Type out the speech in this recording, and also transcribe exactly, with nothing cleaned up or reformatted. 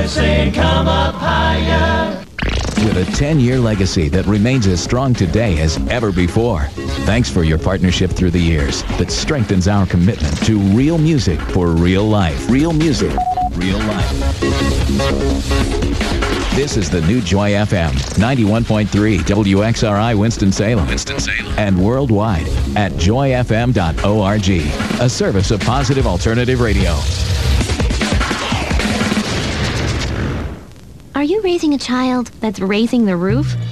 voice saying, come up higher. With a ten-year legacy that remains as strong today as ever before. Thanks for your partnership through the years that strengthens our commitment to real music for real life. Real music, real life. This is the new Joy F M, ninety-one point three W X R I Winston-Salem. Winston-Salem. And worldwide at joy f m dot org, a service of Positive Alternative Radio. Are you raising a child that's raising the roof?